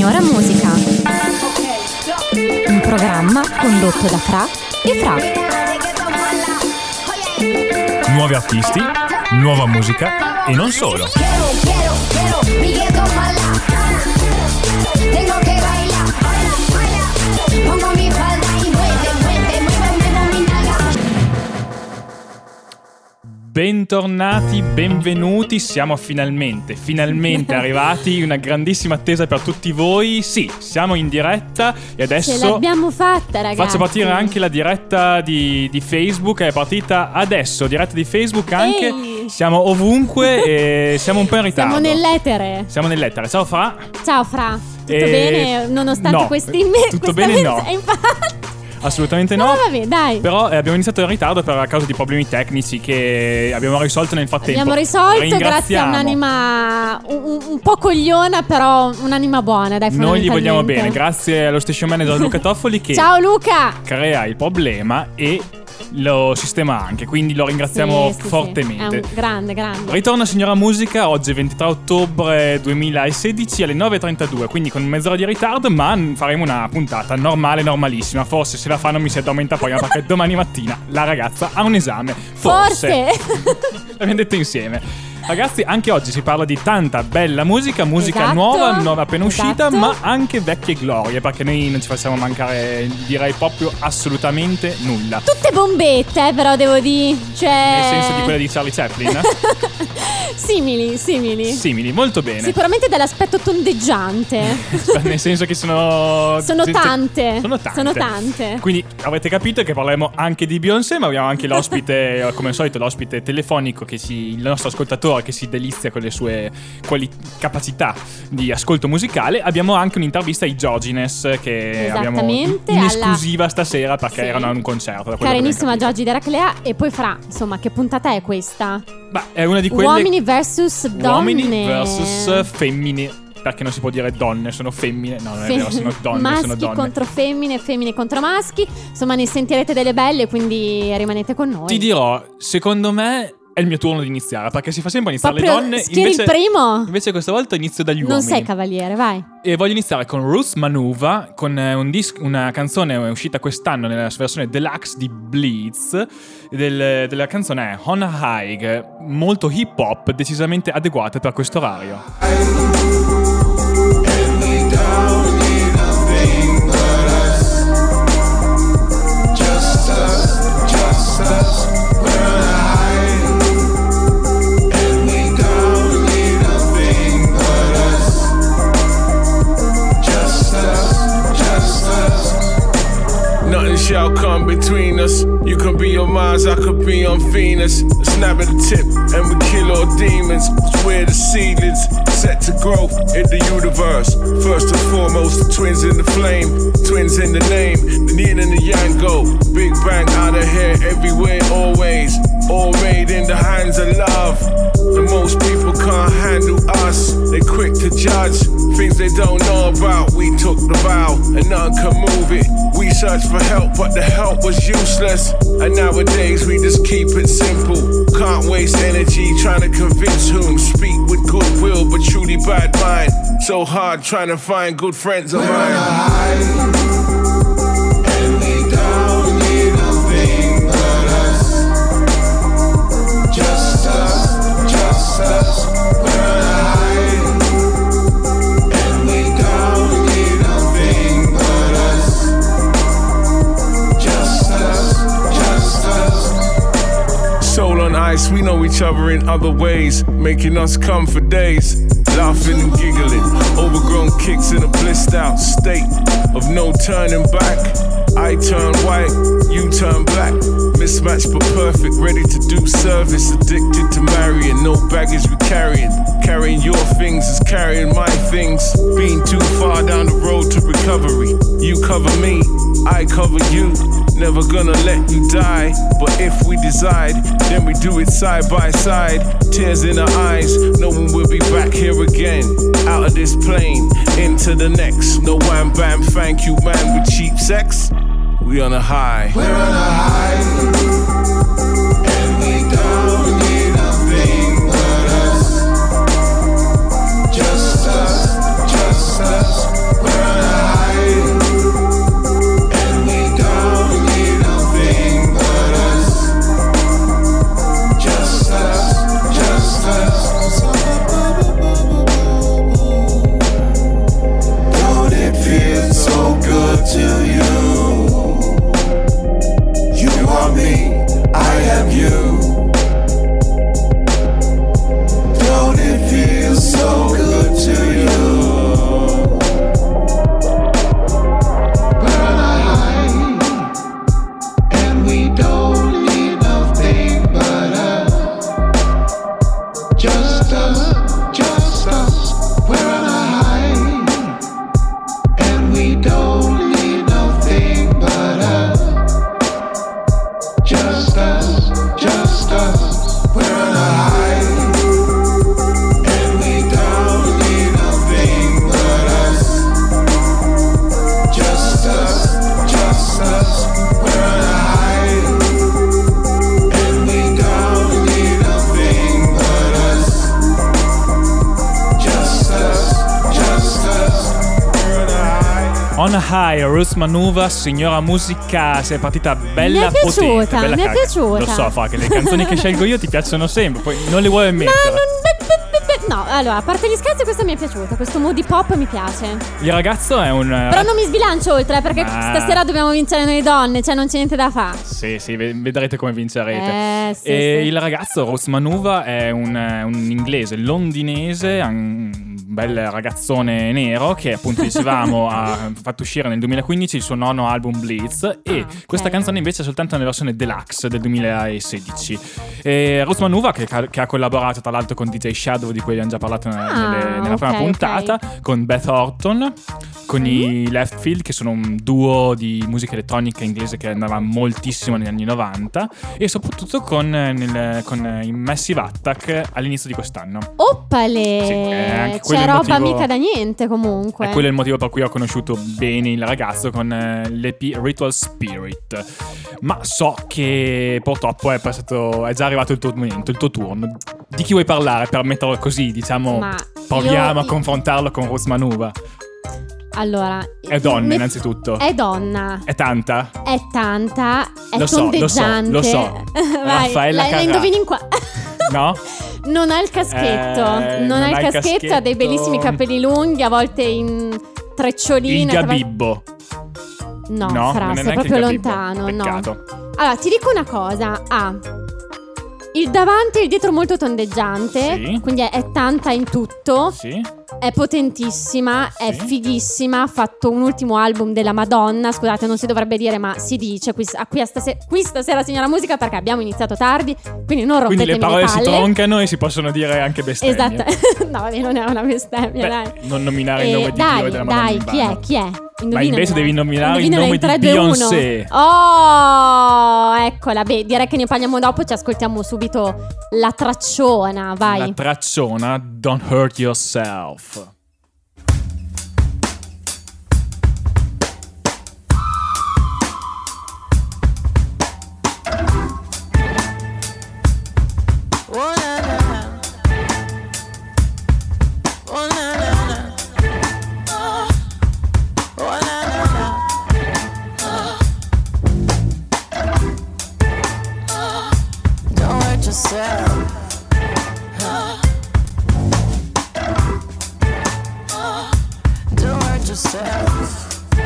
Signora Musica, un programma condotto da Fra e Fra. Nuovi artisti, nuova musica e non solo. Bentornati, benvenuti, siamo finalmente arrivati, una grandissima attesa per tutti voi. Sì, siamo in diretta e adesso ce l'abbiamo fatta, ragazzi. Faccio partire anche la diretta di Facebook, è partita adesso, diretta di Facebook anche. Ehi. Siamo ovunque e siamo un po' in ritardo. Siamo nell'etere. Ciao Fra. Ciao Fra, tutto bene nonostante no, questi tutto bene no. Infatti. Assolutamente no. Vabbè, dai. Però abbiamo iniziato in ritardo per causa di problemi tecnici che abbiamo risolto nel frattempo. Abbiamo risolto grazie a un'anima un po' cogliona, però un'anima buona, dai. Noi gli vogliamo bene, grazie allo station manager Luca Toffoli che ciao Luca, crea il problema e lo sistema anche, quindi lo ringraziamo fortemente. È un grande. Ritorna Signora Musica oggi 23 ottobre 2016 alle 9.32, quindi con mezz'ora di ritardo, ma faremo una puntata normalissima. Forse se la fa non mi si addormenta poi, ma perché domani mattina la ragazza ha un esame. Forse. L'abbiamo detto insieme. Ragazzi, anche oggi si parla di tanta bella musica esatto, nuova appena uscita, esatto. ma anche vecchie glorie, perché noi non ci facciamo mancare, direi proprio assolutamente nulla. Tutte bombette, però devo dire, cioè... Nel senso di quelle di Charlie Chaplin? Simili, molto bene. Sicuramente dall'aspetto tondeggiante. Nel senso che sono tante. Sono tante. Quindi avrete capito che parleremo anche di Beyoncé, ma abbiamo anche l'ospite, come al solito, l'ospite telefonico il nostro ascoltatore che si delizia con le sue capacità di ascolto musicale. Abbiamo anche un'intervista ai Giorgines che abbiamo in esclusiva stasera perché erano a un concerto. Carinissima Giorgi Deraclea. E poi Fra, insomma, che puntata è questa? Beh, è una di quelle Uomini versus donne. Uomini versus femmine. Perché non si può dire donne, sono femmine. No, non è vero, sono donne. Maschi contro femmine, femmine contro maschi. Insomma, ne sentirete delle belle, quindi rimanete con noi. Ti dirò, secondo me è il mio turno di iniziare, perché si fa sempre iniziare le donne. Schieri il primo. Invece questa volta inizio dagli uomini. Non sei cavaliere, vai. E voglio iniziare con Ruth Manuva, con una canzone uscita quest'anno nella versione deluxe di Bleeds. Della canzone è On a High, molto hip hop, decisamente adeguata per questo orario. Shall come between us. You can be on Mars, I could be on Venus. A snap at the tip and we kill all demons. It's where the seedlings set to grow in the universe. First and foremost, the twins in the flame, twins in the name, the yin and the yang go. Big bang out of here, everywhere, always. All made in the hands of love. And most people can't handle us. They quick to judge things they don't know about. We took the vow and none can move it. We searched for help, but the help was useless. And nowadays we just keep it simple. Can't waste energy trying to convince whom. Speak with goodwill, but truly bad mind. So hard trying to find good friends of mine. We know each other in other ways, making us come for days, laughing and giggling, overgrown kicks in a blissed out state of no turning back. I turn white, you turn black, mismatched but perfect, ready to do service, addicted to marrying, no baggage we carrying your things is carrying my things, being too far down the road to recovery. You cover me, I cover you. Never gonna let you die, but if we decide, then we do it side by side. Tears in our eyes, no one will be back here again. Out of this plane, into the next. No wham bam, thank you man with cheap sex. We on a high. We're on a high, and we don't need a thing but us. Just us, just us. On a High, Ruth Manuva, signora musica, sei partita bella, mi è piaciuta, potente, bella mi è carica. piaciuta. Lo so, fa che le canzoni che scelgo io ti piacciono sempre, poi non le vuoi mettere. No, allora, a parte gli scherzi, questa mi è piaciuta. Questo mood hip hop mi piace. Il ragazzo è un... Però non mi sbilancio oltre, perché stasera dobbiamo vincere noi donne, cioè non c'è niente da fare. Sì, vedrete come vincerete. Sì, E sì. il ragazzo, Ruth Manuva, è un inglese londinese, un bel ragazzone nero che, appunto, dicevamo, ha fatto uscire nel 2015 il suo nono album Blitz. E ok. questa canzone invece è soltanto nella versione deluxe del 2016. E Ruth Manuva, che ha collaborato tra l'altro con DJ Shadow, di cui abbiamo già parlato nella prima puntata, con Beth Orton, con i Leftfield, che sono un duo di musica elettronica inglese che andava moltissimo negli anni 90, e soprattutto con i Massive Attack all'inizio di quest'anno. Oppale! Sì, anche quello c'è è il roba motivo- mica da niente comunque. E quello è il motivo per cui ho conosciuto bene il ragazzo con l'EP Ritual Spirit. Ma so che purtroppo è già arrivato il tuo momento, il tuo turno. Di chi vuoi parlare per metterlo così, diciamo, Ma proviamo a confrontarlo con Ruth Manuva? Allora, È donna innanzitutto. È donna. È tanta? È tanta, è Lo so, tondeggiante. lo so. Vai, Raffaella la Carrà. indovini in qua. No? Non ha il caschetto. Non ha il ha il caschetto, ha dei caschetto. bellissimi capelli lunghi, a volte in treccioline. Il Gabibbo. No, No, Fra, non è sei neanche proprio il Gabibbo. lontano. Peccato. No. Allora, ti dico una cosa. Il davanti e il dietro molto tondeggiante. Sì. Quindi è tanta in tutto. Sì? È potentissima, è Sì. fighissima. Ha fatto un ultimo album della Madonna. Scusate, non si dovrebbe dire, ma si dice qui stasera, signora musica, perché abbiamo iniziato tardi. Quindi non Quindi rompetemi le parole si palle. troncano e si possono dire anche bestemmie. Esatto. No, vabbè, non è una bestemmia, Beh, dai. non nominare il nome di Dio e della Madonna Dai, in chi vano. è? Chi è? Ma Indovinami. invece devi nominare il Indovinala nome in di 3, 2, 1. Beyoncé. Oh, eccola. Beh, direi che ne parliamo dopo. Ci ascoltiamo subito la tracciona. Vai. La tracciona Don't Hurt Yourself. Oh na na na, oh na na na, oh na na na. Don't hurt yourself. Don't hurt yourself.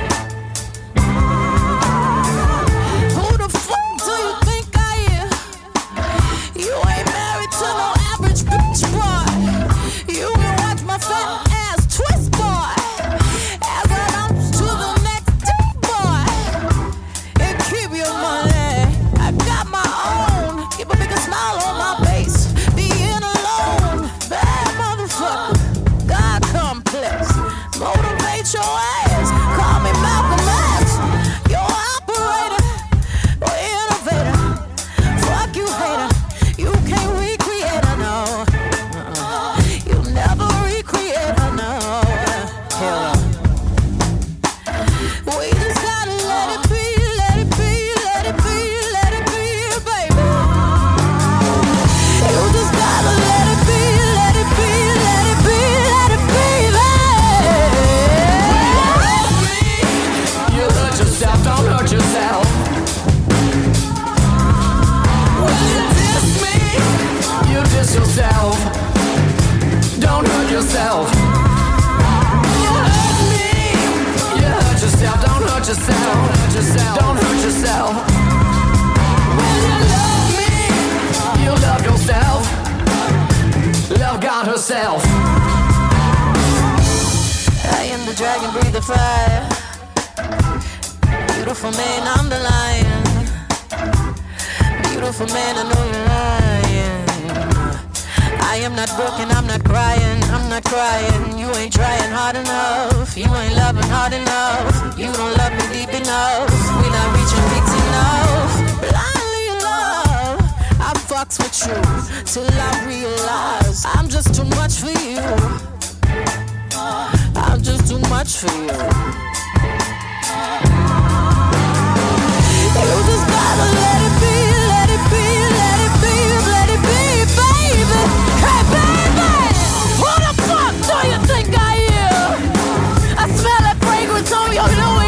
Who the fuck do you think I am? You ain't married to no average bitch, boy. You can watch my fat ass twist, boy. As I bounce to the next day, boy. And keep your money. I got my own. Keep a bigger smile on my face. Being alone, bad motherfucker. God complex. Motivate your ass. Call me Malcolm X. You're operator or innovator. Fuck you, hater. You can't recreate her, no. You'll never recreate her, no. Hell no. We just gotta let it be, let it be, let it be, let it be, baby. You just gotta let it be, let it be, let it be, let it be, baby. You hurt yourself, don't hurt yourself. When you diss me, you diss yourself. Don't hurt yourself. You hurt me, you hurt yourself. Don't hurt yourself. Don't hurt yourself. When you love me, you love yourself. Love God herself. I am the dragon, breathe the fire. Beautiful man, I'm the lion. Beautiful man, I know you're lying. I am not broken, I'm not crying, I'm not crying. You ain't trying hard enough. You ain't loving hard enough. You don't love me deep enough. We not reaching peaks enough. Blindly in love, I fucks with you till I realize I'm just too much for you. I'm just too much for you. You just gotta let it be, let it be, let it be, let it be, baby. Hey, baby, who the fuck do you think I am? I smell that fragrance on your new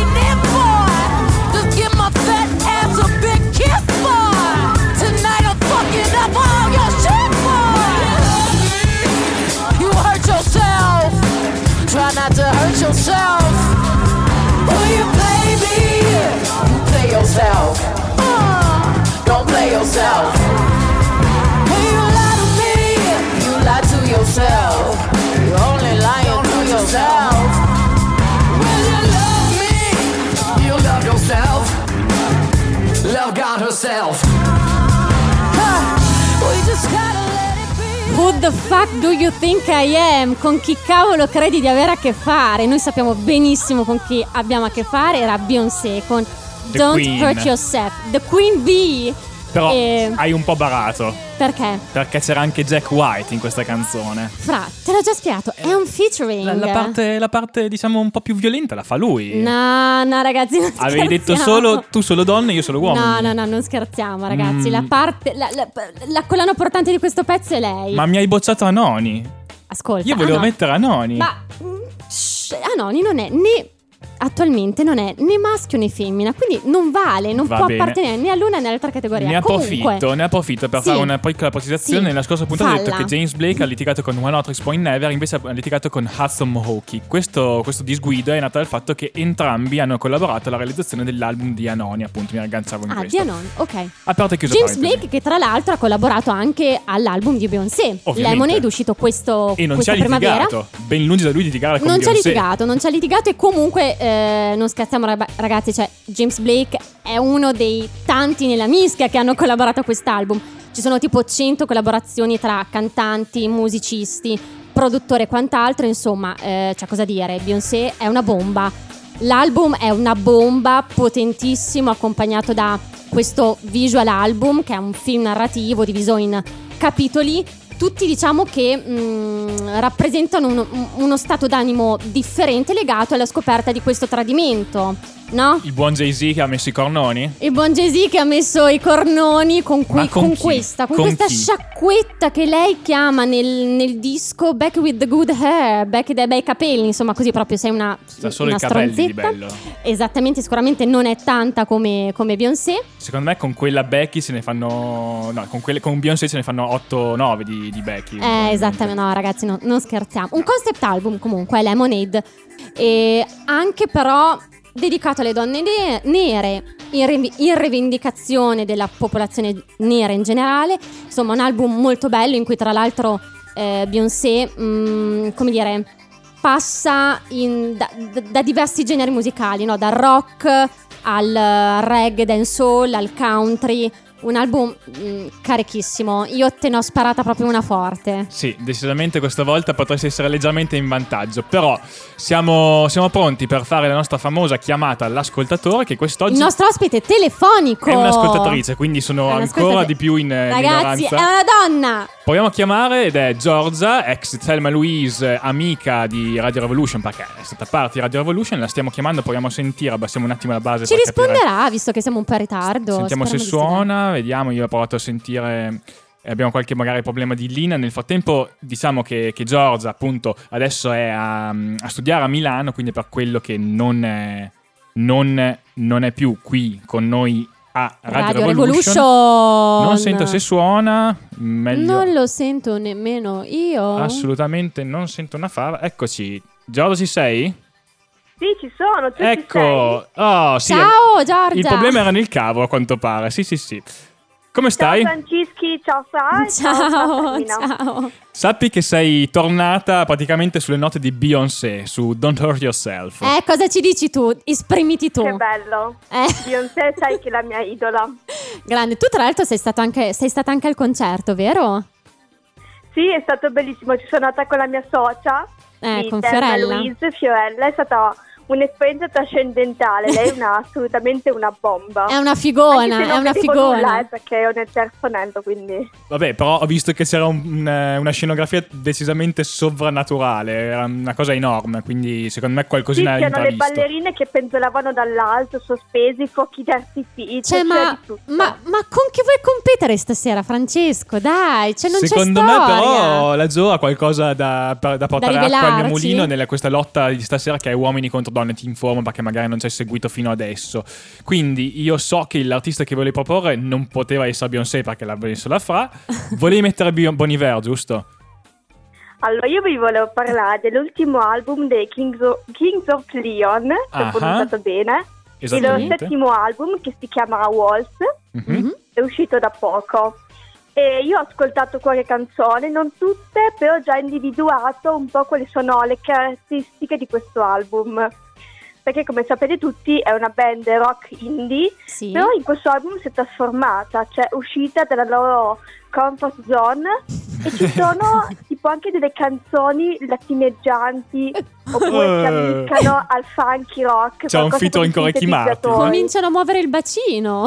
try not to hurt yourself. When you play me, you play yourself. Don't play yourself. When you lie to me, you lie to yourself. You're only lying to yourself. When you love me, You love yourself. Love God herself. we just gotta let it be. Who the fuck do you think I am? Con chi cavolo credi di avere a che fare? Noi sappiamo benissimo con chi abbiamo a che fare. Era Beyoncé con The Don't Queen. Hurt Yourself. The Queen Bee. Però E- hai un po' barato, Perché? perché c'era anche Jack White in questa canzone. Fra, te l'ho già spiegato, è un featuring. La parte diciamo un po' più violenta la fa lui. No, ragazzi, non Avevi detto scherziamo. tu solo donne, io solo uomo. No, non scherziamo, ragazzi. La parte, la collana portante di questo pezzo è lei. Ma mi hai bocciato Anoni. Ascolta. Io volevo Anoni. mettere Anoni. Ma Anoni non è né attualmente non è né maschio né femmina, quindi non vale, non Va può bene. appartenere né all'una né all'altra categoria. Ne Comunque, approfitto per Sì. fare una piccola precisazione. Sì. Nella scorsa puntata ho detto Falla. che James Blake ha litigato con One Hot Point Never, invece ha litigato con Hudson Mohawke. Questo disguido è nato dal fatto che entrambi hanno collaborato alla realizzazione dell'album di Anoni, appunto mi agganciavo in questo. di Anon, ok. Aperto e chiuso James parentesi. Blake, che tra l'altro ha collaborato anche all'album di Beyoncé. Ovviamente. Lemonade è uscito questo E non ci questa ha primavera. litigato. Ben lungi da lui di litigare con Non ci ha Beyoncé. litigato e comunque non scherziamo ragazzi, cioè James Blake è uno dei tanti nella mischia che hanno collaborato a quest'album. Ci sono tipo 100 collaborazioni tra cantanti, musicisti, produttore e quant'altro, insomma, c'è cosa dire, Beyoncé è una bomba. L'album è una bomba, potentissimo, accompagnato da questo visual album che è un film narrativo diviso in capitoli. Tutti diciamo che rappresentano uno stato d'animo differente legato alla scoperta di questo tradimento, no? Il buon Jay-Z che ha messo i cornoni. Il buon Jay-Z che ha messo i cornoni con Ma con chi? questa Con chi? sciacquetta che lei chiama nel disco Back with the Good Hair, back dai bei capelli, insomma così proprio sei una C'ha solo una i capelli di stronzetta. bello. Esattamente, sicuramente non è tanta come Beyoncé. Secondo me con quella Becky se ne fanno. No, con Beyoncé se ne fanno 8-9 di Becky. Esattamente, no ragazzi, non scherziamo. Un concept album comunque, Lemonade, e anche però dedicato alle donne nere, in rivendicazione della popolazione nera in generale. Insomma, un album molto bello in cui tra l'altro Beyoncé, come dire, passa da diversi generi musicali, no? Dal rock al reggae, dancehall, al country. Un album carichissimo. Io te ne ho sparata proprio una forte. Sì, decisamente questa volta potresti essere leggermente in vantaggio. Però siamo pronti per fare la nostra famosa chiamata all'ascoltatore, che quest'oggi Il nostro ospite telefonico è un'ascoltatrice, quindi sono È ancora un'ascoltatrice. di più in Ragazzi, minoranza. è una donna. Proviamo a chiamare ed è Giorgia, ex Thelma Louise, amica di Radio Revolution, perché è stata parte di Radio Revolution. La stiamo chiamando, proviamo a sentire, abbassiamo un attimo la base. Ci per capire. risponderà, visto che siamo un po' in ritardo. Sentiamo se Speriamo di sì. suona, vediamo. Io ho provato a sentire. Abbiamo qualche magari problema di linea. Nel frattempo diciamo che Giorgia appunto adesso è a studiare a Milano, quindi per quello che non è più qui con noi a Radio Revolution. Non sento se suona. Meglio. Non lo sento nemmeno io. Assolutamente non sento una fava. Eccoci. Giorgia, ci sei? Sì, ci sono, tu ci sei? Ecco. Oh, sì. Ciao Giorgia. Il problema era nel cavo, a quanto pare. Sì. Come stai? Ciao Francischi, ciao Sai, Ciao, Carolina. ciao. Sappi che sei tornata praticamente sulle note di Beyoncé, su Don't Hurt Yourself. Cosa ci dici tu? Esprimiti tu. Che bello. Beyoncé, sai che è la mia idola. Grande. Tu tra l'altro sei stata anche al concerto, vero? Sì, è stato bellissimo, ci sono andata con la mia socia, Con Thelma Fiorella. Louise, Fiorella, è stata un'esperienza trascendentale, lei è assolutamente una bomba. È una Anche se figona, è non una vedevo figona. nulla, perché ho nel terzo anello, quindi... Vabbè, però ho visto che c'era una scenografia decisamente sovrannaturale, era una cosa enorme, quindi secondo me Sì, qualcosina è c'erano le intravisto. ballerine che penzolavano dall'alto, sospesi, fuochi d'artificio, Cioè, c'era ma di tutto. con chi vuoi competere stasera, Francesco? Dai, cioè non Secondo c'è me storia. però la Gio ha qualcosa da portare acqua al mio rivelarci? mulino nella questa lotta di stasera che è uomini contro donne, ti informo perché magari non ci hai seguito fino adesso. Quindi io so che l'artista che volevi proporre non poteva essere Beyoncé perché l'ha messo la Fra. Volevi mettere Bon Iver, giusto? Allora, io vi volevo parlare dell'ultimo album dei Kings of Leon, se ho pronunciato bene. Il loro settimo album, che si chiama Walls, è uscito da poco. E io ho ascoltato qualche canzone, non tutte, però ho già individuato un po' quali sono le caratteristiche di questo album. Perché come sapete tutti è una band rock indie, sì. Però in questo album si è trasformata, cioè è uscita dalla loro comfort zone e ci sono tipo anche delle canzoni latineggianti oppure si ammiccano al funky rock. C'è un featuring con Ricky Martin. Cominciano a muovere il bacino.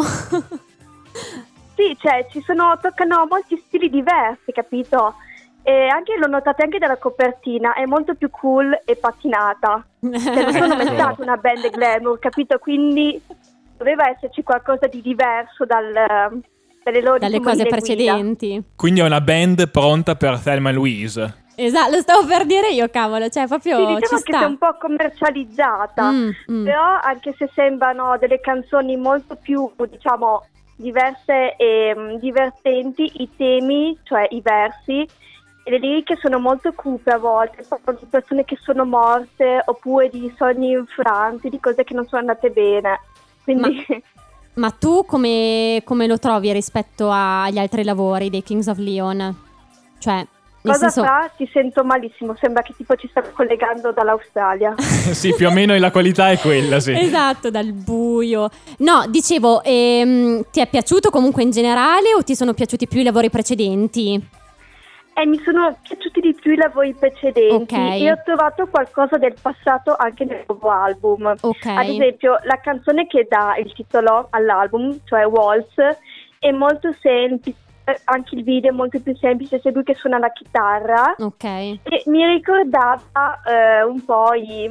Sì, cioè toccano molti stili diversi, capito? E anche l'ho notato anche dalla copertina, è molto più cool e patinata. Cioè, non sono mai stata una band glamour, capito? Quindi doveva esserci qualcosa di diverso dalle cose precedenti. Quindi è una band pronta per Thelma e Louise. Esatto, lo stavo per dire io, cavolo, cioè proprio sì, diciamo ci che sta. è un po' commercializzata, però anche se sembrano delle canzoni molto più, diciamo, diverse e divertenti, i temi, cioè i versi, e le liriche sono molto cupe a volte, parlo di persone che sono morte oppure di sogni infranti, di cose che non sono andate bene. Quindi... Ma tu come lo trovi rispetto agli altri lavori dei Kings of Leon? Cioè, cosa fa? Ti sento malissimo, sembra che tipo ci sta collegando dall'Australia. Sì, più o meno la qualità è quella, sì. Esatto, dal buio. No, dicevo, ti è piaciuto comunque in generale o ti sono piaciuti più i lavori precedenti? Mi sono piaciuti di più i lavori precedenti, e ho trovato qualcosa del passato anche nel nuovo album. Ad esempio, la canzone che dà il titolo all'album, cioè Waltz, è molto semplice, anche il video è molto più semplice, c'è lui che suona la chitarra. E mi ricordava un po' i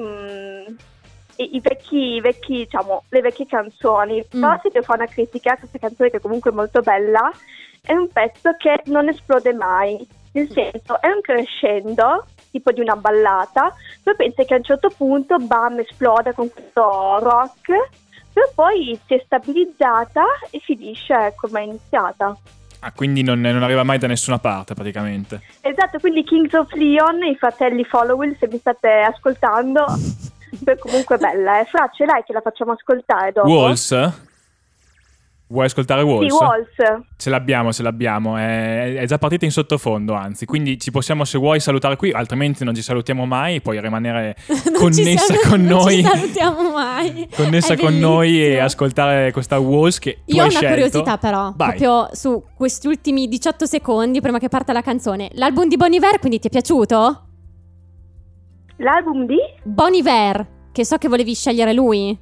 vecchi, diciamo, le vecchie canzoni. Però se devo fare una critica a questa canzone, che comunque è molto bella, è un pezzo che non esplode mai. Nel senso, è un crescendo, tipo di una ballata, poi pensi che a un certo punto, bam, esploda con questo rock, però poi si è stabilizzata e finisce come è iniziata. Ah, quindi non arriva mai da nessuna parte, praticamente. Esatto, quindi Kings of Leon, i fratelli Followill, se mi state ascoltando, comunque bella. Fra, ce l'hai che la facciamo ascoltare dopo? Waltz? Vuoi ascoltare Waltz? Sì, Waltz. Ce l'abbiamo. È già partita in sottofondo, anzi. Quindi ci possiamo, se vuoi, salutare qui, altrimenti non ci salutiamo mai. Puoi rimanere connessa con noi. Non ci salutiamo mai. Connessa con noi e ascoltare questa Waltz che tu hai scelto. Io ho una curiosità però, proprio su questi ultimi 18 secondi prima che parta la canzone. L'album di Bon Iver, quindi ti è piaciuto? L'album di? Bon Iver, che so che volevi scegliere lui.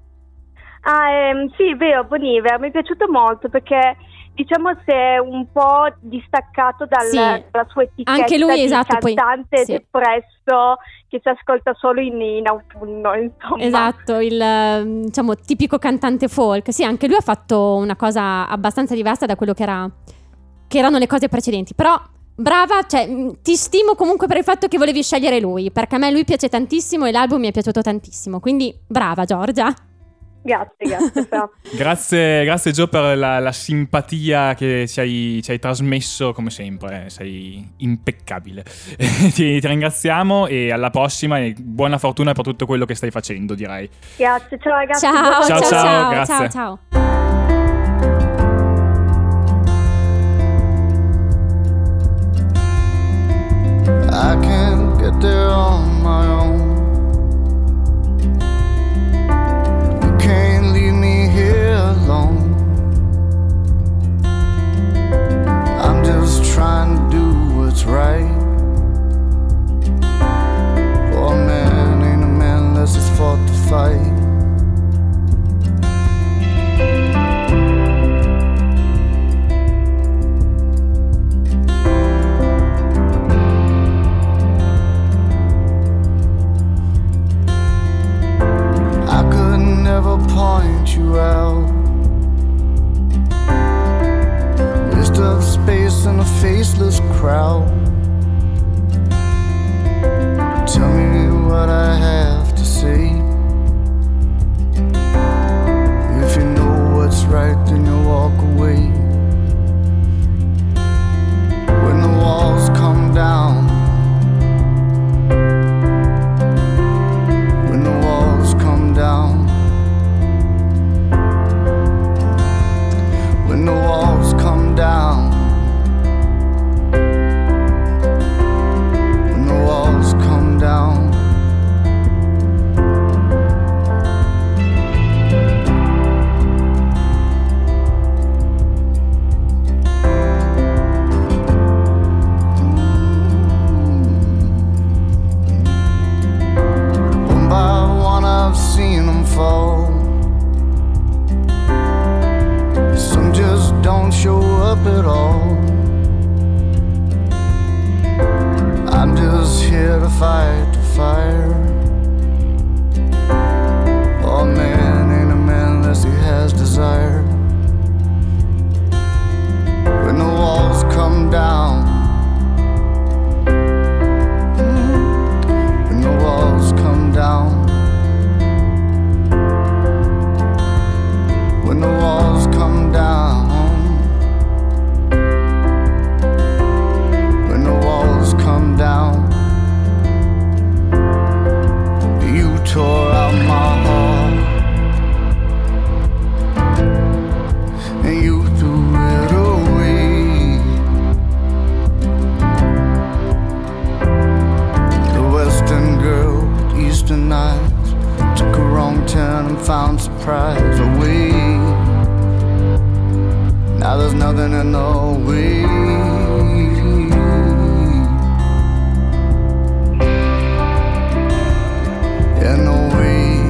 Sì, vero, Bon Iver, mi è piaciuto molto perché diciamo si è un po' distaccato dalla sua etichetta. Anche lui, di esatto, cantante depresso che si ascolta solo in autunno, insomma. Esatto, il diciamo tipico cantante folk. Sì, anche lui ha fatto una cosa abbastanza diversa da quello che erano le cose precedenti, però brava, cioè ti stimo comunque per il fatto che volevi scegliere lui, perché a me lui piace tantissimo e l'album mi è piaciuto tantissimo, quindi brava Giorgia. Grazie. Grazie Gio per la simpatia che ci hai trasmesso, come sempre, sei impeccabile. Ti ringraziamo e alla prossima e buona fortuna per tutto quello che stai facendo, direi. Grazie, ciao ragazzi. Ciao, grazie. Ciao. I can't get there on my own. Can't leave me here alone. I'm just trying to do what's right. Oh, a man ain't a man unless he's fought to fight. Point you out. Waste of space in a faceless crowd. fight the fire. Oh, a man ain't a man unless he has desire. When the walls come down, when the walls come down, when the walls come down, when the walls come down, you tore out my heart and you threw it away. The Western girl with Eastern eyes took a wrong turn and found surprise away. Now there's nothing in the way. In the way.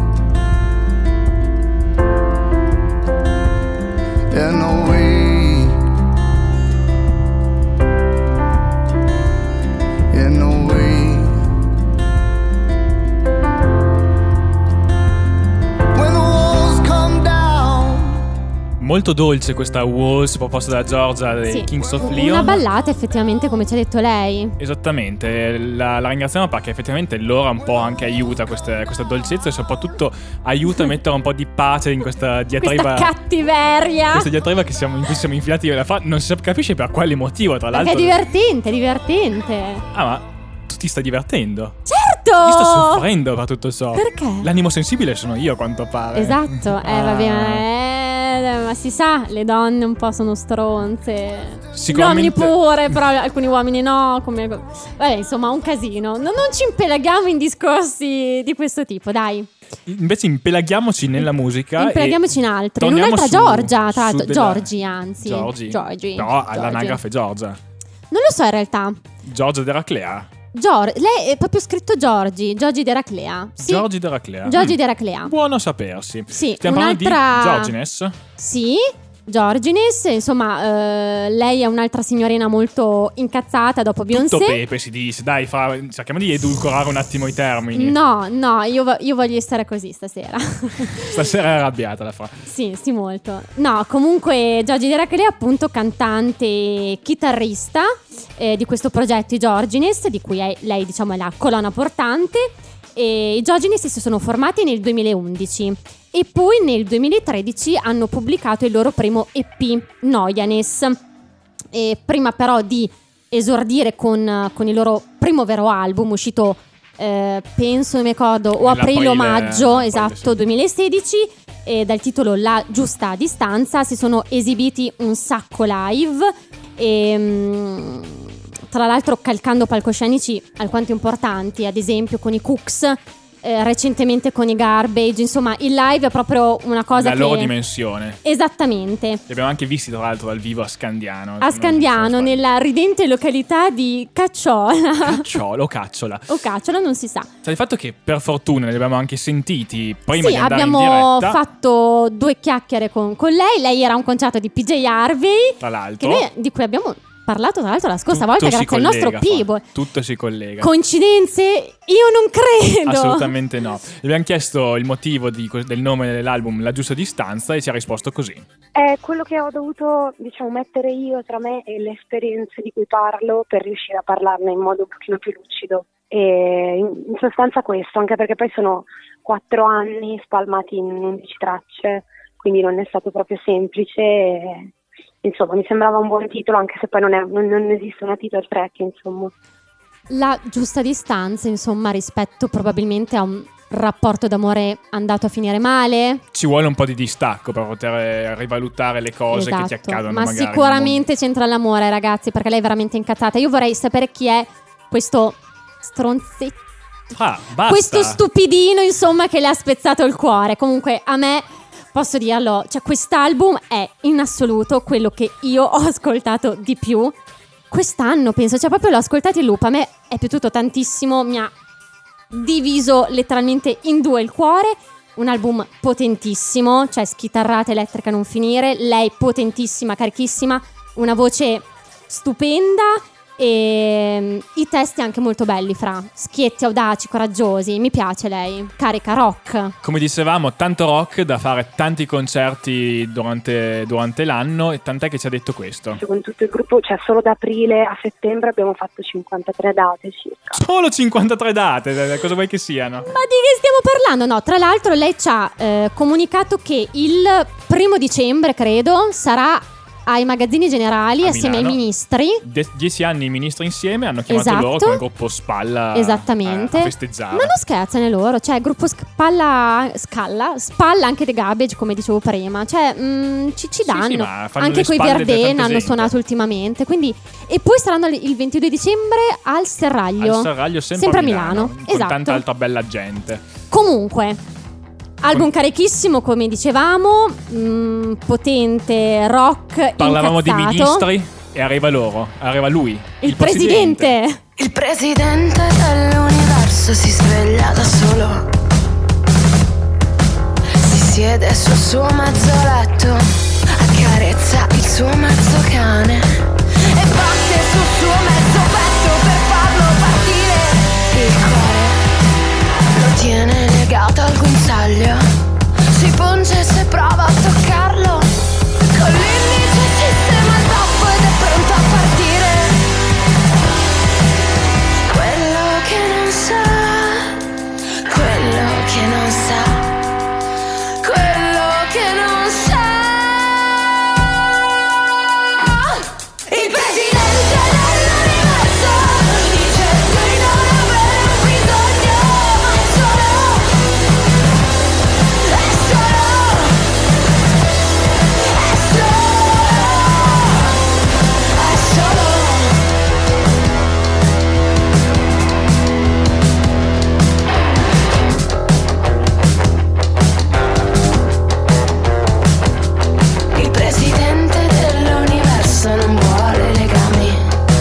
In the way. In the way. When the walls come down. Molto dolce questa Walls proposta da Giorgia dei Sì, Kings of Leon. una ballata effettivamente, come ci ha detto lei. Esattamente, la ringraziamo perché effettivamente loro un po' anche aiuta questa dolcezza e soprattutto aiuta a mettere un po' di pace in questa diatriba. Questa cattiveria. Questa diatriba in cui siamo infilati io e la Fra. Non si capisce per quale motivo, tra Perché l'altro. è divertente, divertente. Ah, ma tu ti stai divertendo? Certo! Io sto soffrendo per tutto ciò. Perché? L'animo sensibile sono io, a quanto pare. Esatto, va bene. Ma si sa, le donne un po' sono stronze. Sicuramente. Gli uomini pure, però alcuni uomini no. Vabbè, insomma, un casino. Non ci impelaghiamo in discorsi di questo tipo, dai. Invece impelaghiamoci nella musica. Impelaghiamoci in altro. In torniamo un'altra su- Giorgia, tra su l'altro. della- Giorgi, anzi. Giorgi. No, all'anagrafe Giorgia. Non lo so in realtà. Giorgia d'Eraclea. Lei è proprio scritto Giorgi D'Eraclea. Sì. Giorgi d'Eraclea. Giorgi d'Eraclea. Buono a sapersi. Sì, Stiamo parlando un'altra- di Giorgines. Sì, Giorgines, insomma, lei è un'altra signorina molto incazzata dopo Tutto Beyoncé. pepe si dice. Dai, cerchiamo di edulcorare un attimo i termini. No, io voglio stare così stasera. Stasera è arrabbiata la Fra. Sì, molto. No, comunque Giorgi D'Eraclea, appunto cantante e chitarrista di questo progetto, i Giorgines, di cui lei diciamo è la colonna portante. E i Giorgines si sono formati nel 2011 e poi nel 2013 hanno pubblicato il loro primo EP, Noianes. E prima però di esordire con il loro primo vero album uscito penso, non mi ricordo, o aprile o maggio, esatto, 2016, e dal titolo La Giusta Distanza si sono esibiti un sacco live e tra l'altro calcando palcoscenici alquanto importanti, ad esempio con i Cooks, recentemente con i Garbage. Insomma, il live è proprio una cosa la loro dimensione. Esattamente. Li abbiamo anche visti tra l'altro dal vivo a Scandiano. A Scandiano, nella ridente località di Cacciola. Cacciola o Cacciola. O Cacciola, non si sa. Cioè, il fatto che per fortuna li abbiamo anche sentiti prima Sì, di andare in abbiamo diretta. fatto 2 chiacchiere con lei. Lei era a un concerto di PJ Harvey, Tra l'altro. di cui abbiamo parlato tra l'altro la scorsa Tutto volta si grazie al nostro collega, Pibo. Tutto si collega. Coincidenze? Io non credo. Assolutamente no. Gli abbiamo chiesto il motivo del nome dell'album La Giusta Distanza e ci ha risposto così. È quello che ho dovuto, mettere io tra me e le esperienze di cui parlo per riuscire a parlarne in modo un pochino più lucido. E in sostanza questo, anche perché poi sono 4 anni spalmati in 11 tracce, quindi non è stato proprio semplice. Insomma, mi sembrava un buon titolo, anche se poi non esiste una title track, insomma. La giusta distanza, insomma, rispetto probabilmente a un rapporto d'amore andato a finire male. Ci vuole un po' di distacco per poter rivalutare le cose che ti accadono ma magari. sicuramente c'entra l'amore, ragazzi, perché lei è veramente incazzata. Io vorrei sapere chi è questo stronzetto, Basta. questo stupidino, insomma, che le ha spezzato il cuore. Comunque a me, posso dirlo, cioè quest'album è in assoluto quello che io ho ascoltato di più quest'anno, penso, cioè proprio l'ho ascoltato in loop. A me è piaciuto tantissimo, mi ha diviso letteralmente in 2 il cuore. Un album potentissimo, cioè schitarrata elettrica non finire, lei potentissima, carichissima, una voce stupenda E i testi anche molto belli, Fra. Schietti, audaci, coraggiosi. Mi piace lei, carica rock. Come dicevamo, tanto rock da fare tanti concerti durante l'anno, e tant'è che ci ha detto questo. Con tutto il gruppo, cioè solo da aprile a settembre abbiamo fatto 53 date circa. Solo 53 date, cosa vuoi che siano? Ma di che stiamo parlando? No, tra l'altro lei ci ha comunicato che il 1° dicembre, credo, sarà ai magazzini generali assieme ai ministri. 10 anni i ministri insieme hanno chiamato loro come gruppo Spalla. Esattamente. A festeggiare. Ma non scherzano loro, cioè gruppo Spalla anche The Garbage, come dicevo prima, cioè ci danno. Sì, ma anche coi Verdena hanno suonato ultimamente, quindi. E poi saranno il 22 dicembre al Serraglio. Sempre a Milano. Con Esatto. tanta altra bella gente. Comunque, album carichissimo, come dicevamo, potente, rock. Parlavamo incazzato. di ministri e arriva lui, il presidente. Il presidente dell'universo si sveglia da solo, si siede sul suo mezzo letto, accarezza il suo mezzo cane e batte sul suo mezzo petto per farlo partire. Il cuore lo tiene legato al guinzaglio, si punge se prova a toccarlo, con l'indice sistema il baffo ed è pronto a partire. Quello che non sa, quello che non sa, quello che non sa. Il presidente dell'universo dice di non avere bisogno, ma è solo, è solo, è solo. Il presidente dell'universo non vuole legami,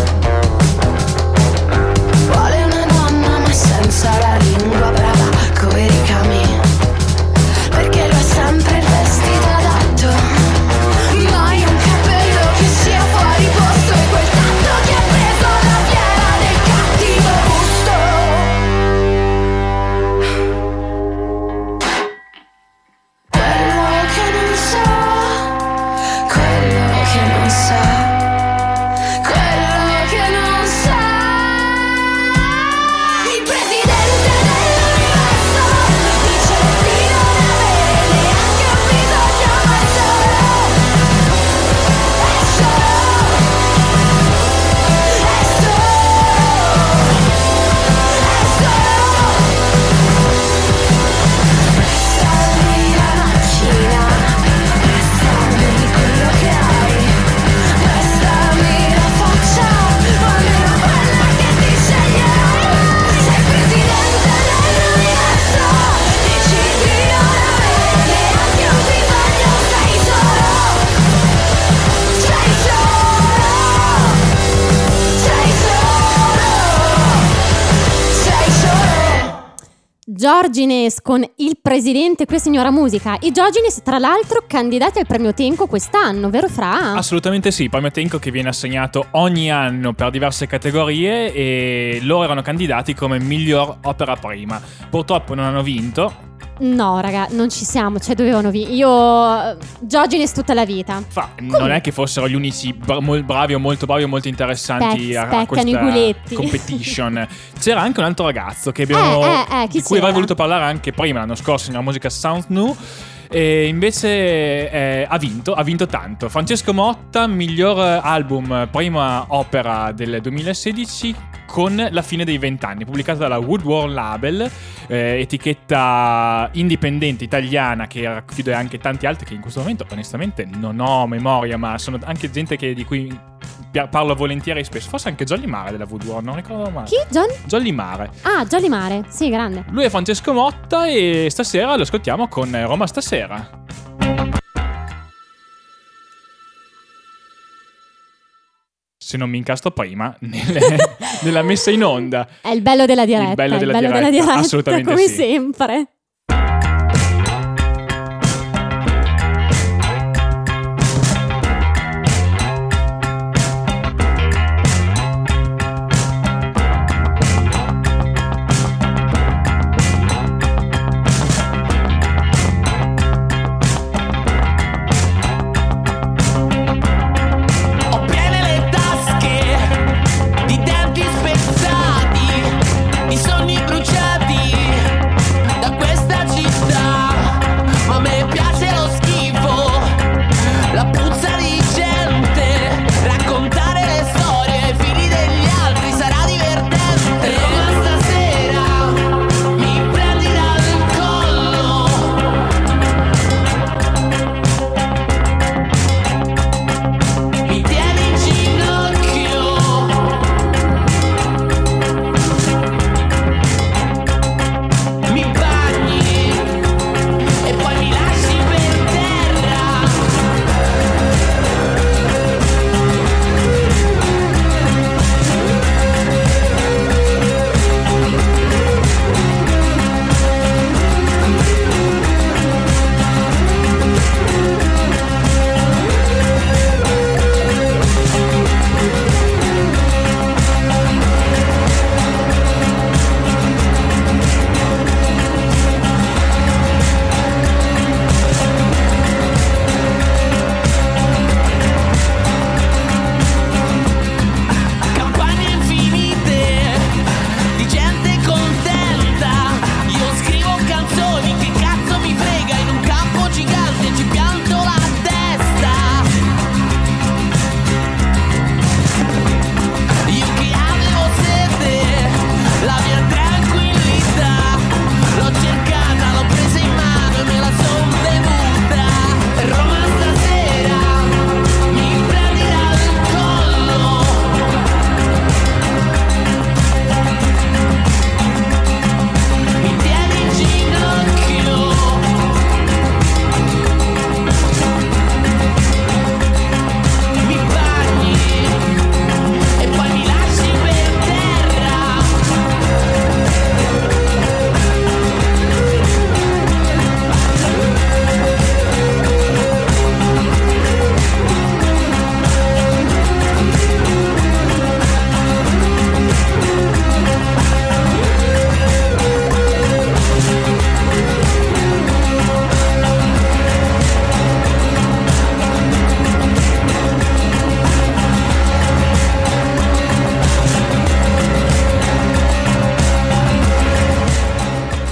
vuole una donna ma senza la lingua brava coi ricami, perché lo è sempre il vestito adatto, mai un cappello che sia fuori posto e quel tanto che ha preso la fiera del cattivo gusto. Quello che non sa, quello che non sa, quello che non sa. Il presidente dell'universo dice di non avere neanche un bisogno, ma è solo, è solo, è prestami la macchina, prestami quello che hai, prestami la faccia, almeno quella che ti sceglierai. Sei presidente dell'universo, dici di non avere neanche un bisogno, sei solo, sei solo, sei solo. Giorgines con il presidente, qui a Signora Musica. I Giorgines, tra l'altro, candidati al premio Tenco quest'anno, vero Fra? Assolutamente sì, il premio Tenco che viene assegnato ogni anno per diverse categorie, e loro erano candidati come miglior opera prima. Purtroppo non hanno vinto. No, raga, non ci siamo, cioè dovevano io Giorgines tutta la vita. Non è che fossero gli unici bravi o molto interessanti a questa competition. C'era anche un altro ragazzo che abbiamo di cui avrei voluto parlare anche prima, l'anno scorso, nella musica Sound New. E invece ha vinto tanto. Francesco Motta, miglior album prima opera del 2016 con La fine dei 20 anni, pubblicata dalla Woodward Label, etichetta indipendente italiana che racchiude anche tanti altri che in questo momento onestamente non ho memoria, ma sono anche gente di cui parlo volentieri spesso. Forse anche Jolly Mare della Woodward, non ricordo mai. Chi? Jolly Mare. Ah, Jolly Mare, sì, grande. Lui è Francesco Motta e stasera lo ascoltiamo con Roma Stasera. Se non mi incastro prima nella messa in onda. È il bello della diretta. Il bello della diretta, assolutamente come sì. sempre.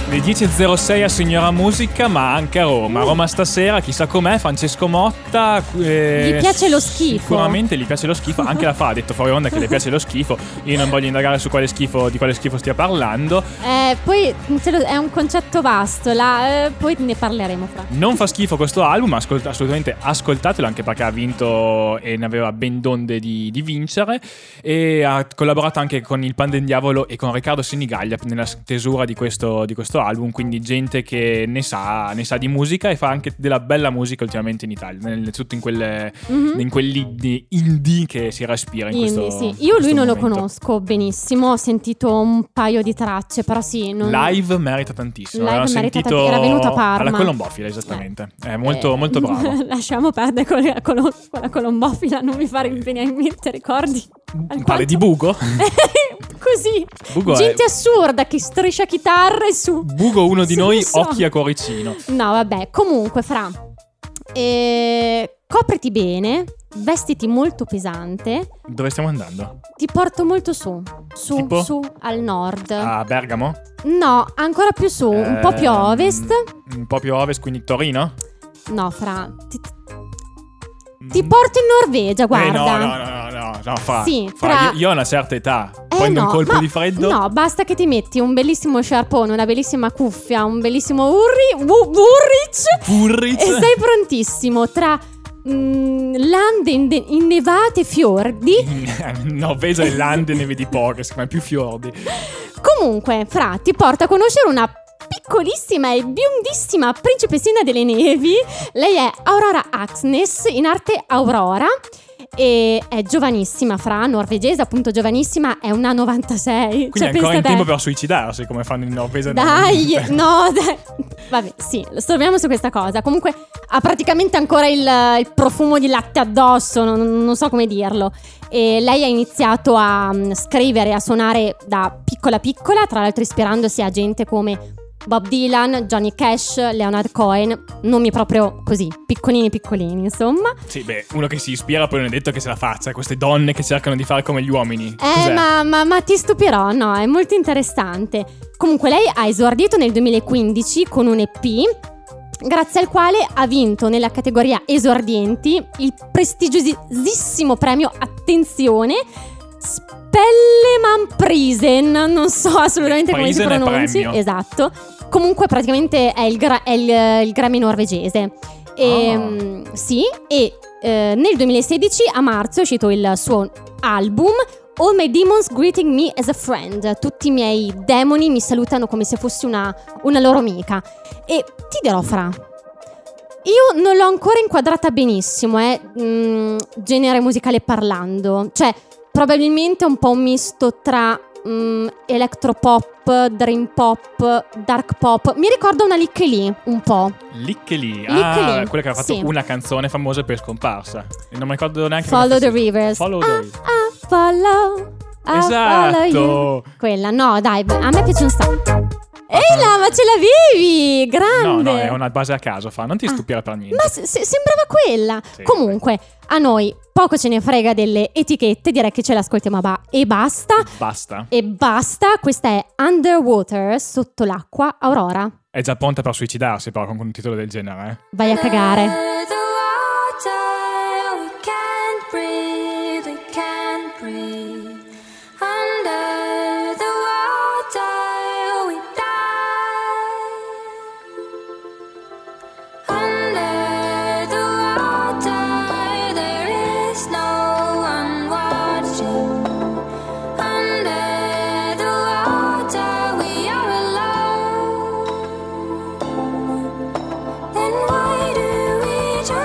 Le 10.06 a Signora Musica, ma anche a Roma. Roma stasera, chissà com'è, Francesco Motta. Gli piace lo schifo. Sicuramente gli piace lo schifo. Anche la Fra ha detto fuori onda che le piace lo schifo. Io non voglio indagare su di quale schifo stia parlando. Poi è un concetto vasto, poi ne parleremo, Fra. Non fa schifo questo album, assolutamente ascoltatelo, anche perché ha vinto e ne aveva ben donde di vincere. E ha collaborato anche con il Pan del Diavolo e con Riccardo Sinigaglia nella stesura di questo album, quindi gente che ne sa di musica e fa anche della bella musica ultimamente in Italia, tutto in quell'indie che si respira in questo sì. Io lui non momento. lo conosco benissimo, ho sentito un paio di tracce, però sì, live merita tantissimo. Era venuto a Parma alla Colombofila, esattamente. È molto molto bravo. Lasciamo perdere con la Colombofila, non mi fare venire in mente ricordi. Parli di Bugo? Così Bugo gente assurda che striscia chitarre su Bugo, uno di noi, occhi a cuoricino. No vabbè, comunque Fra, copriti bene, vestiti molto pesante. Dove stiamo andando? Ti porto molto su al nord. A Bergamo? No, ancora più su, un po' più a ovest. Un po' più a ovest, quindi Torino? No, Fra, ti porto in Norvegia, guarda. No, Fra. Sì, io ho una certa età. Prendo un colpo di freddo. No, basta che ti metti un bellissimo sciarpone, una bellissima cuffia, un bellissimo Burrich. E sei prontissimo tra lande innevate, fiordi. No, vedo le lande ne vedi poche, ma più fiordi. Comunque, Fra, ti porta a conoscere una piccolissima e biondissima principessina delle nevi. Lei è Aurora Aksnes, in arte Aurora, e è giovanissima, Fra, norvegese, appunto giovanissima, è una 96. Quindi è ancora in tempo per suicidarsi, come fanno in Norvegia. Dai. Vabbè, sì, storniamo su questa cosa. Comunque ha praticamente ancora il profumo di latte addosso, non so come dirlo. E lei ha iniziato a scrivere, a suonare da piccola, tra l'altro ispirandosi a gente come Bob Dylan, Johnny Cash, Leonard Cohen, nomi proprio così, piccolini, insomma. Sì, uno che si ispira poi non è detto che se la faccia, queste donne che cercano di fare come gli uomini. Ma ti stupirò, no, è molto interessante. Comunque lei ha esordito nel 2015 con un EP, grazie al quale ha vinto nella categoria esordienti il prestigiosissimo premio, attenzione, Spellemannprisen, non so assolutamente come si pronunci. Esatto. Comunque praticamente è il Grammy norvegese. Sì, e nel 2016 a marzo è uscito il suo album All My Demons Greeting Me as a Friend. Tutti i miei demoni mi salutano come se fossi una loro amica. E ti dirò, Fra, io non l'ho ancora inquadrata benissimo, genere musicale parlando. Cioè, probabilmente è un po' un misto tra electropop, dream pop, dark pop. Mi ricorda una Likke Lee, un po'. Likke Lee, quella che ha fatto una canzone famosa e poi è scomparsa. Non mi ricordo neanche. Follow the Rivers. Follow. You. Quella, no, dai, a me piace un sacco. Ehi là, ma ce l'avevi! Grande! No, è una base a caso, non ti stupire per niente. Ma sembrava quella. Sì, comunque, a noi poco ce ne frega delle etichette, direi che ce l'ascoltiamo e basta. E basta, questa è Underwater, sotto l'acqua, Aurora. È già pronta per suicidarsi però con un titolo del genere, Vai a cagare. Why do we try?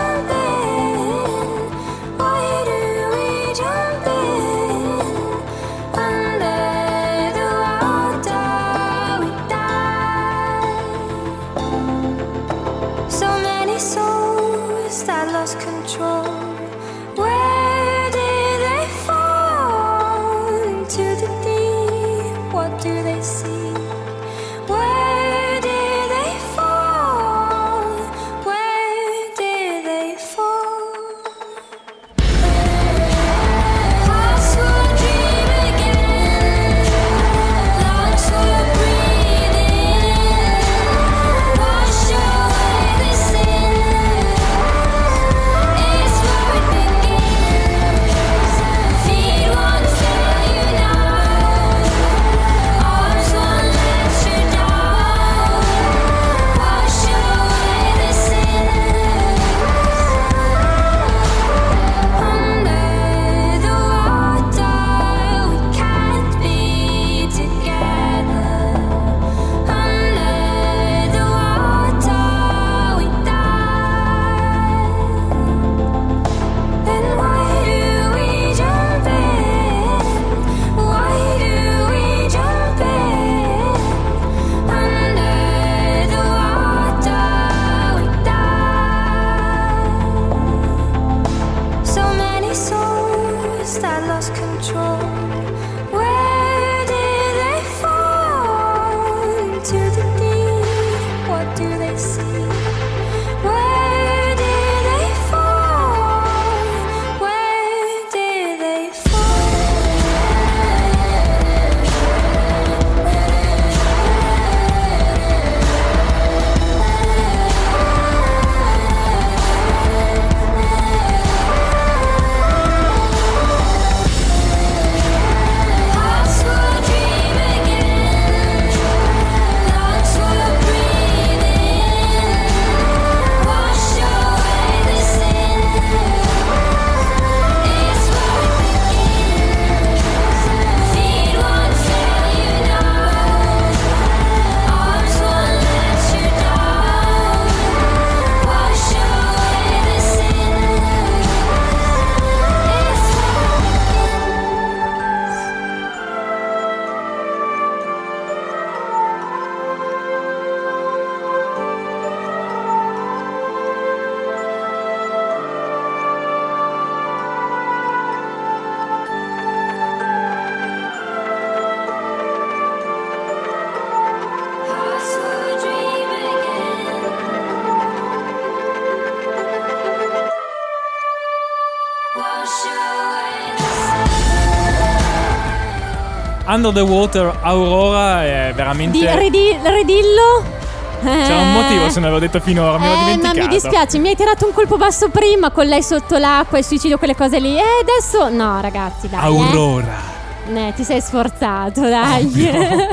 Under the Water Aurora è veramente... Ridillo? C'era un motivo se non l'avevo detto finora, mi ero dimenticato. Ma mi dispiace, mi hai tirato un colpo basso prima con lei sotto l'acqua, il suicidio, quelle cose lì. E adesso no, ragazzi, dai. Aurora. Ti sei sforzato, dai.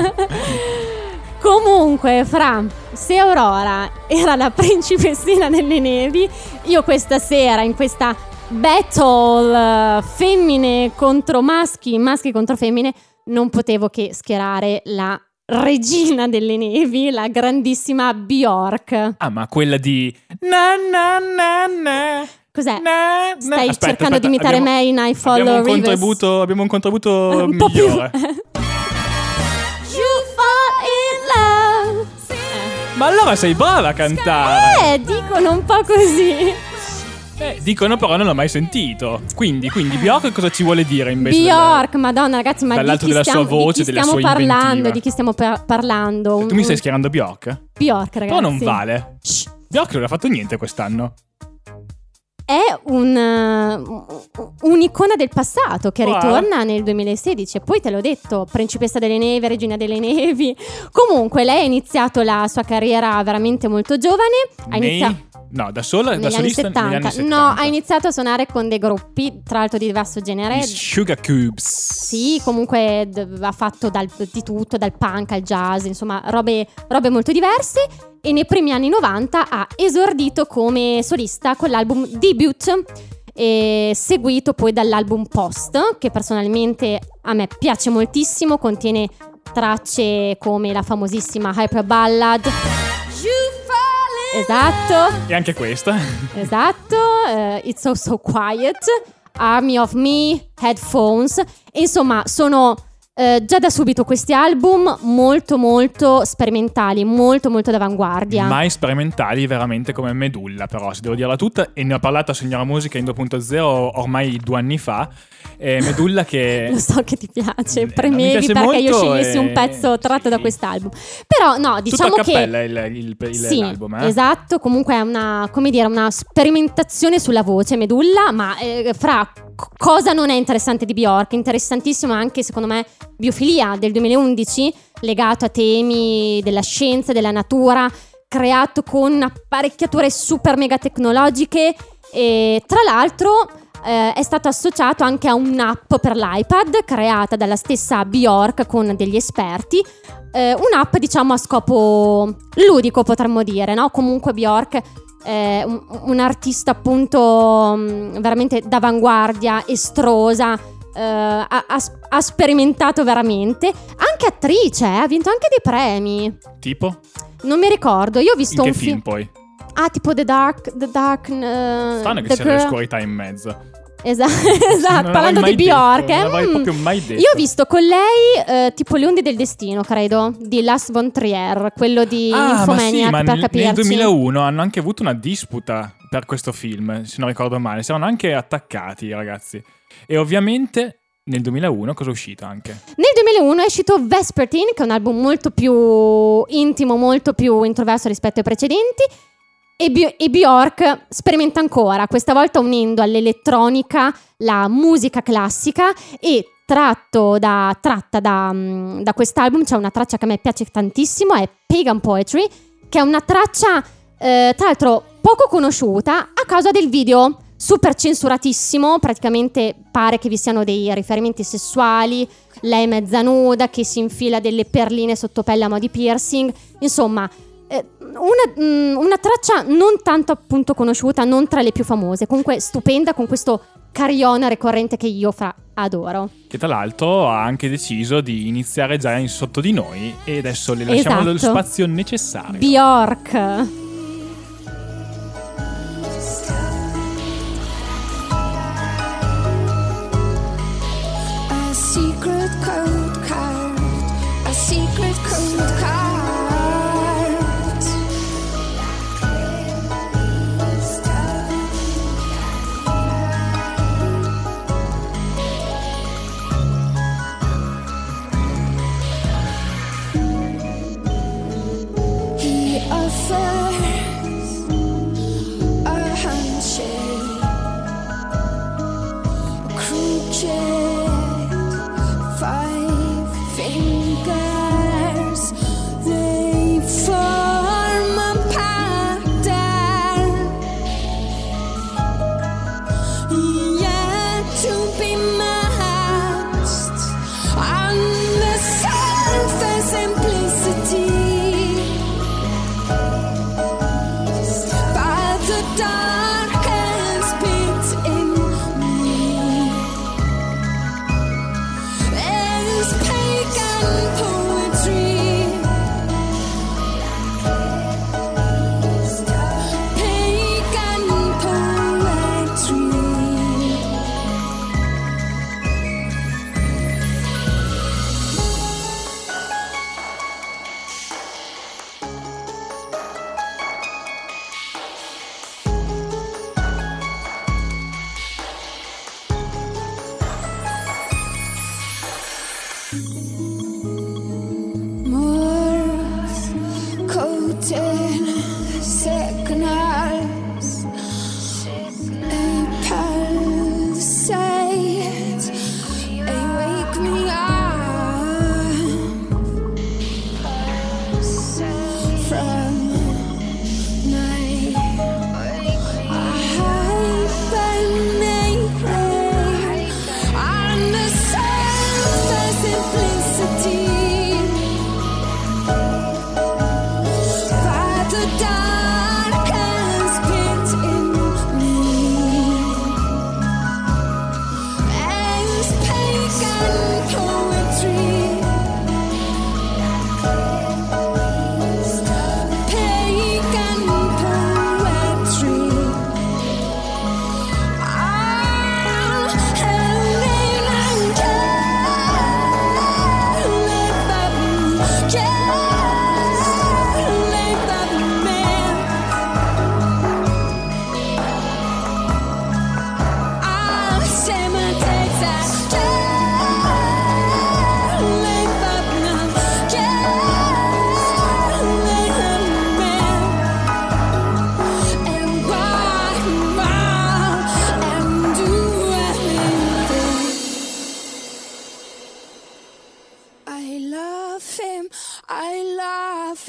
Comunque, Fra, se Aurora era la principessina delle nevi, io questa sera in questa battle femmine contro maschi contro femmine, non potevo che schierare la regina delle nevi, la grandissima Bjork. Ah, ma quella di na na na na. Cos'è? Stai cercando di imitare me in I Follow Rivers? Abbiamo un contributo un po' migliore. You fall in love. Ma allora sei brava a cantare. Dicono un po' così. Dicono però non l'ho mai sentito. Quindi Bjork cosa ci vuole dire invece? Bjork, madonna ragazzi, ma dall'alto di chi della sua voce, della sua inventiva. Di chi stiamo parlando? Tu mi stai schierando Bjork? Bjork, ragazzi. Però non vale. Shh. Bjork non ha fatto niente quest'anno. È un'icona del passato che ritorna nel 2016. E poi te l'ho detto, principessa delle nevi, regina delle nevi. Comunque lei ha iniziato la sua carriera veramente molto giovane. No, da sola, da solista negli anni 70. No, ha iniziato a suonare con dei gruppi, tra l'altro di diverso genere. Gli Sugar Cubes. Sì, comunque ha fatto di tutto, dal punk al jazz, insomma, robe molto diverse. E nei primi anni 90 ha esordito come solista con l'album Debut, e seguito poi dall'album Post, che personalmente a me piace moltissimo, contiene tracce come la famosissima Hyper Ballad. Esatto. E anche questa. Esatto. It's So So Quiet, Army of Me, Headphones. E insomma sono già da subito questi album molto molto sperimentali, molto molto d'avanguardia. Mai sperimentali veramente come Medulla, però se devo dirla tutta. E ne ho parlato a Signora Musica in 2.0 ormai 2 anni fa. Medulla che... Lo so che ti piace, premevi perché io scegliessi un pezzo tratto da quest'album. Però no, diciamo tutto a che... cappella l'album, esatto, comunque è una sperimentazione sulla voce Medulla, ma Fra, cosa non è interessante di Bjork? Interessantissimo anche secondo me Biofilia del 2011, legato a temi della scienza, della natura, creato con apparecchiature super mega tecnologiche, e tra l'altro è stato associato anche a un'app per l'iPad creata dalla stessa Bjork con degli esperti, un'app diciamo a scopo ludico, potremmo dire, no? Comunque Bjork è un artista appunto veramente d'avanguardia, estrosa, ha sperimentato veramente, anche attrice, ha vinto anche dei premi. Tipo? Non mi ricordo, io ho visto un film poi? Tipo The Dark strano che sia l'oscurità in mezzo. Esatto, parlando di Bjork, non l'avrei proprio mai detto. Io ho visto con lei tipo Le onde del destino, credo, di Lars von Trier, quello di Infomaniac, ma per capirci. Nel 2001 hanno anche avuto una disputa per questo film, se non ricordo male. Si erano anche attaccati i ragazzi. E ovviamente nel 2001 cosa è uscito anche? Nel 2001 è uscito Vespertine, che è un album molto più intimo, molto più introverso rispetto ai precedenti. E Bjork sperimenta ancora, questa volta unendo all'elettronica la musica classica, e tratta da quest'album c'è una traccia che a me piace tantissimo, è Pagan Poetry, che è una traccia tra l'altro poco conosciuta a causa del video super censuratissimo. Praticamente pare che vi siano dei riferimenti sessuali, lei mezza nuda che si infila delle perline sotto pelle a mo' di piercing, insomma una traccia non tanto appunto conosciuta, non tra le più famose, comunque stupenda, con questo carillon ricorrente che io adoro. Che tra l'altro ha anche deciso di iniziare già in Sotto di Noi, e adesso le lasciamo lo spazio necessario. Bjork. A secret code carved, a secret code carved.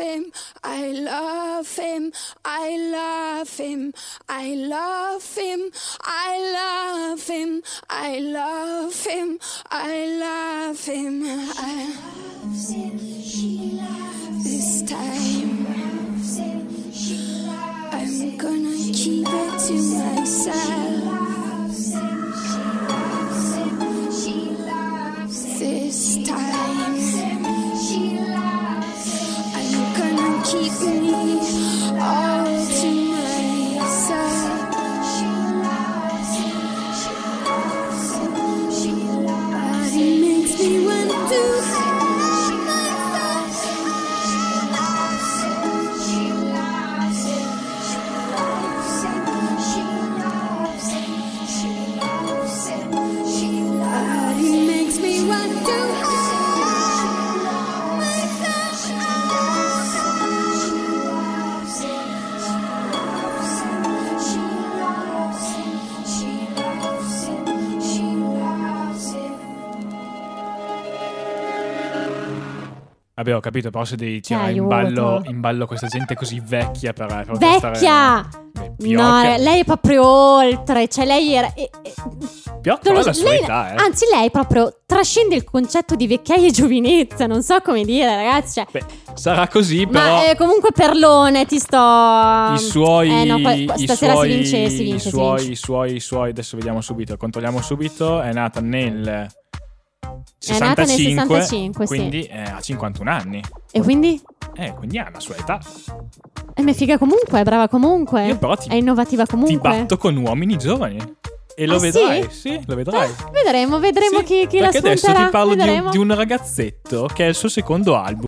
him, I love him, I love him, I love him, I love him, I love him, I love him, this time I'm gonna keep it to myself. This time I'm gonna keep me all to myself. But it makes me want to have myself. But it makes me want to Vabbè, ho capito, però se devi tirare aiuto. in ballo questa gente così vecchia per Vecchia! No, lei è proprio oltre. Cioè, lei era. Piocca ha la sua età, eh. Anzi, lei proprio trascende il concetto di vecchiaia e giovinezza. Non so come dire, ragazzi. Cioè, beh, sarà così, però. Ma comunque, Perlone, ti sto. I suoi. No, stasera si vince. I suoi. Adesso vediamo subito. Controlliamo subito. È nata nel 65, quindi ha 51 anni. E quindi? Quindi ha la sua età. È figa comunque, è brava comunque. Io però è innovativa comunque. Ti batto con uomini giovani. E lo vedrai, sì, lo vedrai. Vedremo sì, chi la spunterà. Perché adesso ti parlo di un ragazzetto che è il suo secondo album.